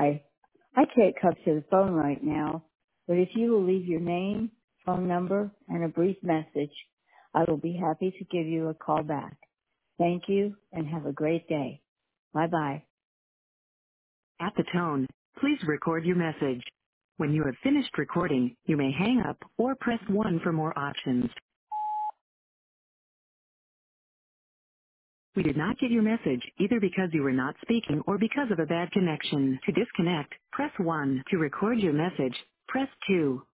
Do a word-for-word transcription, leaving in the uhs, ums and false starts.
Hi. I can't come to the phone right now, but if you will leave your name, phone number, and a brief message, I will be happy to give you a call back. Thank you and have a great day. Bye-bye. At the tone, please record your message. When you have finished recording, you may hang up or press one for more options. We did not get your message either because you were not speaking or because of a bad connection. To disconnect, press one. To record your message, press two.